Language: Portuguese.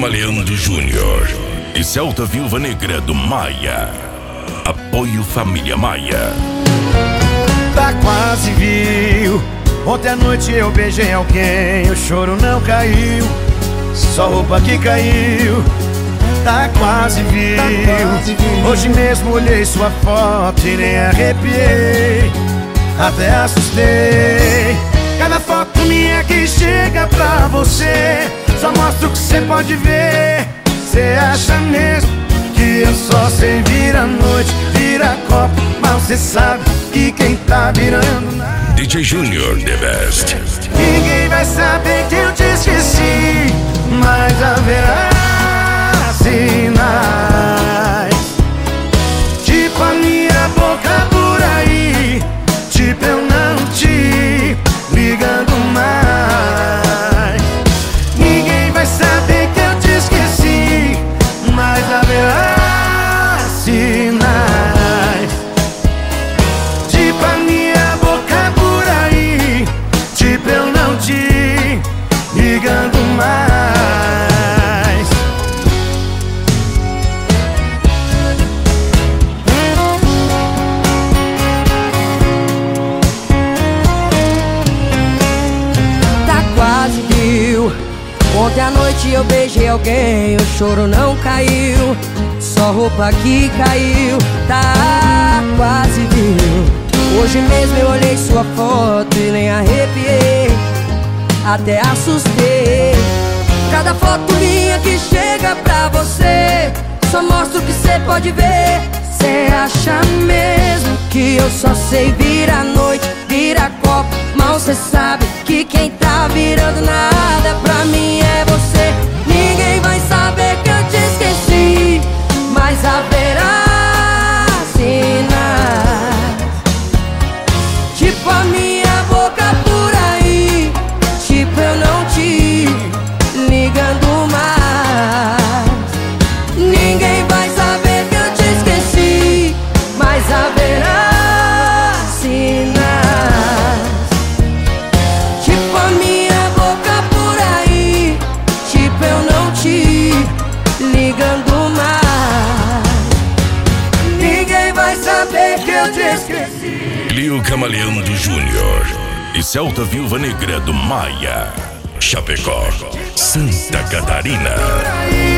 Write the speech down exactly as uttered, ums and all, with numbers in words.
Camaleão Júnior e Celta Viúva Negra do Maia. Apoio Família Maia. Tá quase viu. Ontem à noite eu beijei alguém, o choro não caiu, só roupa que caiu. Tá quase viu. Hoje mesmo olhei sua foto e nem arrepiei, até assustei. Cada foto minha que chega pra você só mostra o que cê pode ver. Cê acha mesmo que eu só sei virar noite, virar copo, mas cê sabe que quem tá virando nada. D J Júnior, the best. Ninguém vai saber que eu te esqueci, mas haverá sinais, tipo a minha boca por aí, tipo eu não te ligando mais. Ninguém vai saber que eu te esqueci, mas haverá sinais, tipo a minha boca por aí, tipo eu não te ligando mais. Ontem à noite eu beijei alguém, o choro não caiu, só roupa que caiu. Tá quase viu. Hoje mesmo eu olhei sua foto e nem arrepiei, até assustei. Cada foto minha que chega pra você só mostra o que cê pode ver. Cê acha mesmo que eu só sei virar noite, virar copo, mal cê sabe que quem tá virando nada pra mim é você. Ninguém vai saber que eu te esqueci, mas haverá sinais, tipo a minha boca por aí, tipo eu não te ligando mais. Ninguém vai saber que eu te esqueci, mas haverá sinais, tipo a minha boca por aí, tipo eu não te ligando mais. Ninguém vai saber que eu te esqueci. Lio Camaleão do Júnior e Celta Viúva Negra do Maia. Chapecó, Santa Catarina.